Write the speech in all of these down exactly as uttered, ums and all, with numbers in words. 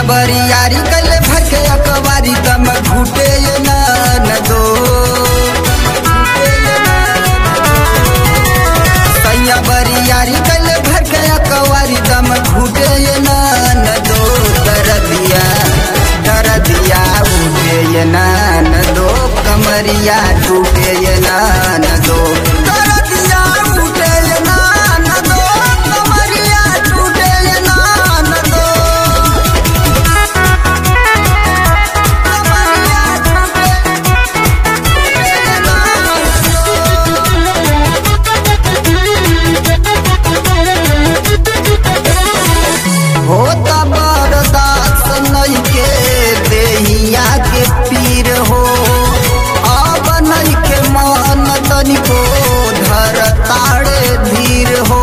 बरियारी कले भरके अकबारी दम घुटे ये न दो सैया बरियारी कले भरके अकबारी दम घुटे ये न दो दरदिया दरदिया उठे ये न दो कमरिया टूटे ये न दो दरदिया उठे ये न दो कमरिया टूटे ये न दो होता बरदास नई के देहिया के पीर हो अब नई के मन तनिको धर ताड़े धीर हो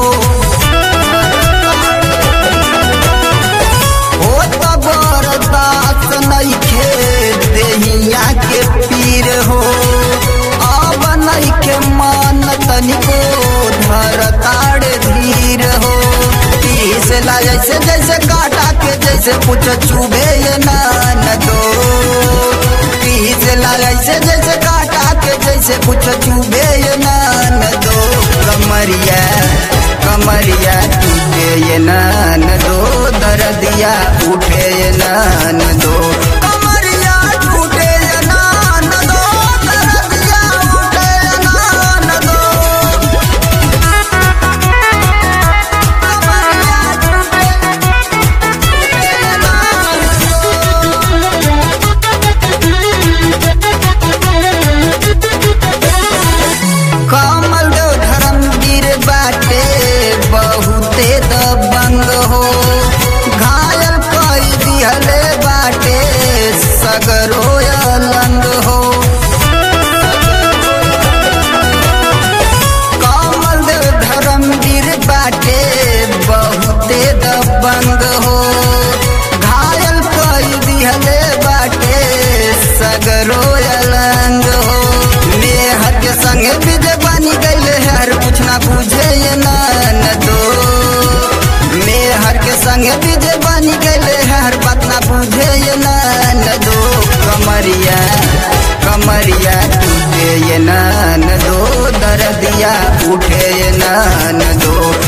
होता बरदास नई के देहिया के पीर हो अब नई के मन तनिको धर ताड़े धीर हो से ला जैसे जैसे काटा के जैसे कुछ चुभे ये न दो से ला जैसे जैसे काटा के जैसे कुछ चुभे ये न दो कमरिया कमरिया टूटे ये न दो दर्दिया उठे ये न दो कमरिया टूटे ये न दो दर्दिया उठे ये न दो कमल दो धर्मवीर बाटे बहुते दबंग हो घायल कई दिहले बाटे सगरो अलंग हो कमल दो धर्मवीर बाटे बहुते दबंग हो घायल कई दिहले बाटे सगरो अलंग हो नेहर के संगे विजय बनी गईले हर कुछ ना बुझे ये न दो मेहर के संगे विजय बनी गईले हर बात ना बुझे ये न दो कमरिया कमरिया टूटे ये न दो दर्दिया उठे ये न दो